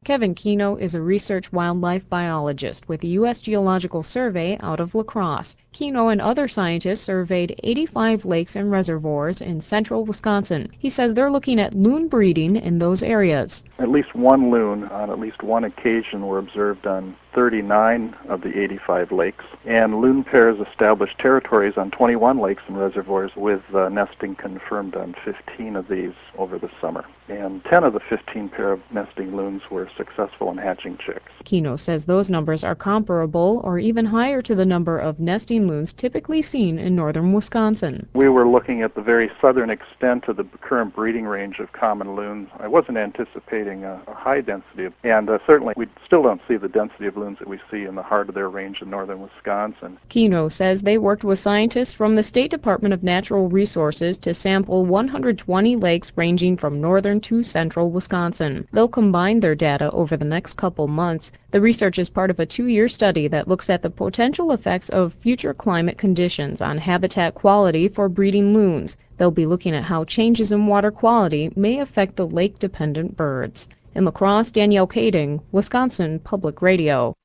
Kevin Keno is a research wildlife biologist with the U.S. Geological Survey out of La Crosse. Keno and other scientists surveyed 85 lakes and reservoirs in central Wisconsin. He says they're looking at loon breeding in those areas. At least one loon on at least one occasion were observed on 39 of the 85 lakes, and loon pairs established territories on 21 lakes and reservoirs, with nesting confirmed on 15 of these over the summer. And 10 of the 15 pair of nesting loons were successful in hatching chicks. Keno says those numbers are comparable or even higher to the number of nesting loons typically seen in northern Wisconsin. We were looking at the very southern extent of the current breeding range of common loons. I wasn't anticipating a high density, and certainly we still don't see the density of loons that we see in the heart of their range in northern Wisconsin. Keno says they worked with scientists from the State Department of Natural Resources to sample 120 lakes ranging from northern to central Wisconsin. They'll combine their data over the next couple months. The research is part of a 2-year study that looks at the potential effects of future climate conditions on habitat quality for breeding loons. They'll be looking at how changes in water quality may affect the lake-dependent birds. In La Crosse, Danielle Kading, Wisconsin Public Radio.